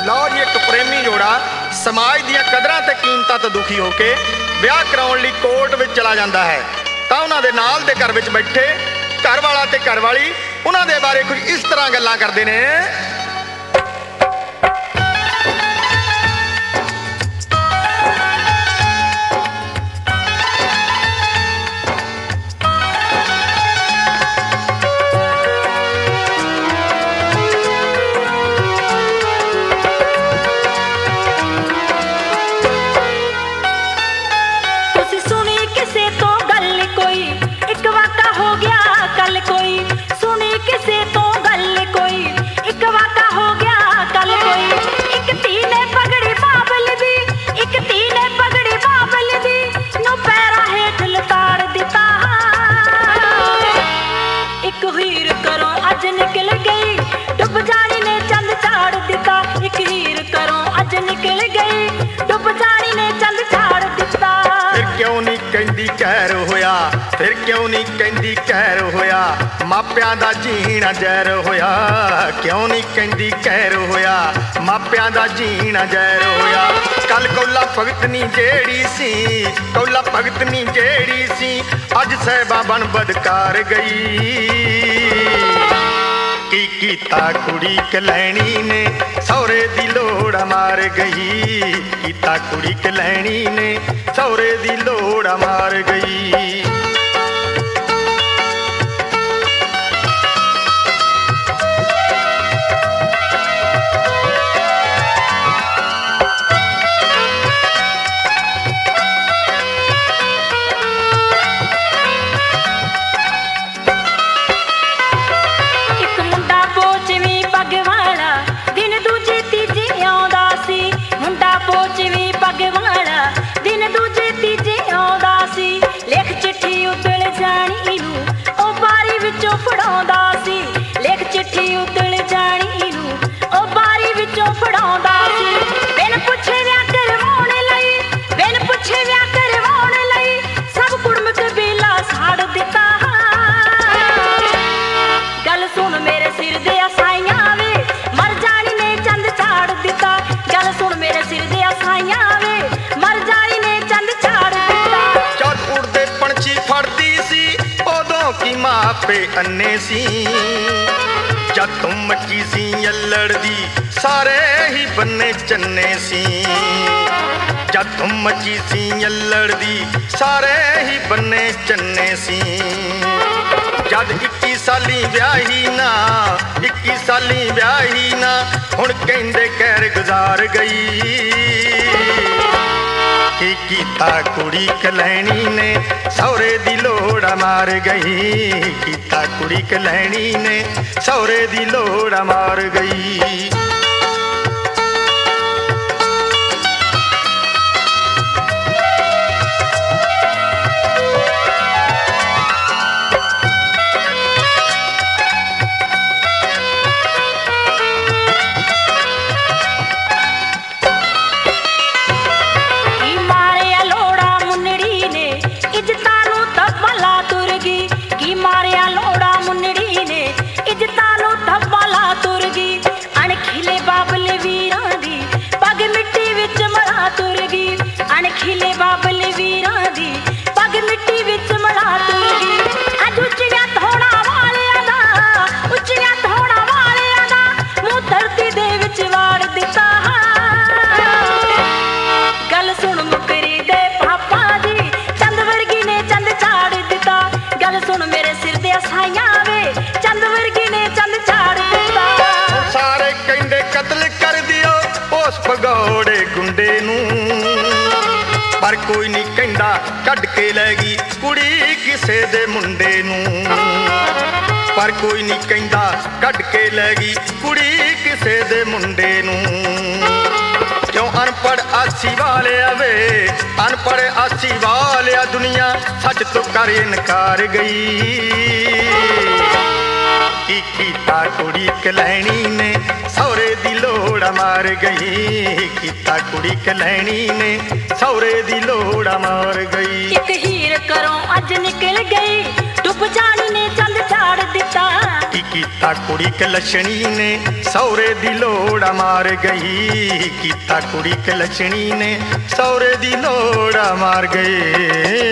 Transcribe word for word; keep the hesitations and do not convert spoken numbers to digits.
लो जी एक प्रेमी जोड़ा समाज ਦੀਆਂ ਕਦਰਾਂ ਤੇ ਕੀਮਤਾਂ ਤੋਂ ਦੁਖੀ ਹੋ ਕੇ ਵਿਆਹ ਕਰਾਉਣ ਲਈ ਕੋਰਟ ਵਿੱਚ ਚਲਾ ਜਾਂਦਾ ਹੈ ਤਾਂ ਉਹਨਾਂ ਦੇ ਨਾਲ ਦੇ ਘਰ ਵਿੱਚ ਬੈਠੇ ਘਰ ਵਾਲਾ ਤੇ ਘਰ ਵਾਲੀ ਉਹਨਾਂ ਦੇ ਬਾਰੇ ਕੁਝ ਇਸ ਤਰ੍ਹਾਂ ਗੱਲਾਂ ਕਰਦੇ ਨੇ। ਕਹਿਰ ਹੋਇਆ ਫਿਰ ਕਿਉਂ ਨਹੀਂ ਕਹਿੰਦੀ ਕਹਿਰ ਹੋਇਆ ਮਾਪਿਆਂ ਦਾ ਜੀਣਾ ਜ਼ਹਿਰ ਹੋਇਆ ਕਿਉਂ ਨਹੀਂ ਕਹਿੰਦੀ ਕਹਿਰ ਹੋਇਆ ਮਾਪਿਆਂ ਦਾ ਜੀਣਾ ਜ਼ਹਿਰ ਹੋਇਆ ਕੱਲ ਕੌਲਾ ਭਗਤ ਨਹੀਂ ਜਿਹੜੀ ਸੀ ਕੌਲਾ ਭਗਤ ਨਹੀਂ ਜਿਹੜੀ ਸੀ ਅੱਜ ਸਾਹਿਬਾਂ ਬਣ ਬਦਕਾਰ ਗਈ ਕੀ ਕੀਤਾ ਕੁੜੀ ਕਲੈਣੀ ਨੇ ਸਹੁਰੇ ਦੀ ਲੋੜ ਮਾਰ ਗਈ ਕੀਤਾ ਕੁੜੀ ਕਲੈਣੀ ਨੇ ਸਹੁਰੇ ਦੀ ਲੋੜ ਮਾਰ ਗਈ। ਮਾਪੇ ਅੰਨੇ ਸੀ ਜਦ ਤੂੰ ਮੱਚੀ ਸੀ ਅੱਲੜ ਦੀ ਸਾਰੇ ਹੀ ਬੰਨੇ ਚੰਨੇ ਸੀ ਜਦ ਤੂੰ ਮੱਚੀ ਸੀ ਅੱਲੜ ਦੀ ਸਾਰੇ ਹੀ ਬੰਨੇ ਚੰਨੇ ਸੀ ਜਦ ਇੱਕੀ ਸਾਲੀ ਵਿਆਹੀ ਨਾ ਇੱਕੀ ਸਾਲੀ ਵਿਆਹੀ ਨਾ ਹੁਣ ਕਹਿੰਦੇ ਕਹਿਰ ਗੁਜ਼ਾਰ ਗਈ ਕੀ ਕੀਤਾ ਕੁੜੀ ਕਲੈਣੀ ਨੇ ਸਹੁਰੇ ਦੀ ਲੋੜ ਮਾਰ ਗਈ ਕੀਤਾ ਕੁੜੀ ਕਲੈਣੀ ਨੇ ਸਹੁਰੇ ਦੀ ਲੋੜ ਮਾਰ ਗਈ। ਭਗੌੜੇ ਗੁੰਡੇ ਨੂੰ ਪਰ ਕੋਈ ਨਹੀਂ ਕਹਿੰਦਾ ਕੱਢ ਕੇ ਲੈ ਗਈ ਕੁੜੀ ਕਿਸੇ ਦੇ ਮੁੰਡੇ ਨੂੰ ਪਰ ਕੋਈ ਨਹੀਂ ਕਹਿੰਦਾ ਕੱਢ ਕੇ ਲੈ ਗਈ ਕੁੜੀ ਕਿਸੇ ਦੇ ਮੁੰਡੇ ਨੂੰ ਕਿਉਂ ਅਨਪੜ੍ਹ ਆਸੀ ਵਾਲਿਆ ਵੇ ਅਨਪੜ੍ਹ ਆਸੀ ਵਾਲਿਆ ਦੁਨੀਆ ਸੱਚ ਤੋਂ ਕਰ ਇਨਕਾਰ ਗਈ ਕੀ ਕੀਤਾ ਕੁੜੀ ਕਲੈਣੀ ਨੇ ਸਹੁਰੇ ਦੀ ਲੋੜ ਲੋੜਾ ਮਾਰ ਗਈ। ਕੀਤਾ ਕੁੜੀ ਕਲੈਣੀ ਨੇ ਸੌਰੇ ਦੀ ਲੋੜਾ ਮਾਰ ਗਈ। ਇੱਕ ਹੀਰ ਘਰੋਂ ਅੱਜ ਨਿਕਲ ਗਈ, ਡੁੱਬ ਜਾਣੀ ਨੇ ਚੰਦ ਝਾੜ ਦਿੱਤਾ। ਕੀ ਕੀਤਾ ਕੁੜੀ ਕਲਛਣੀ ਨੇ ਸੌਰੇ ਦੀ ਲੋੜਾ ਮਾਰ ਗਈ। ਕੀਤਾ ਕੁੜੀ ਕਲਛਣੀ ਨੇ ਸੌਰੇ ਦੀ ਲੋੜਾ ਮਾਰ ਗਈ।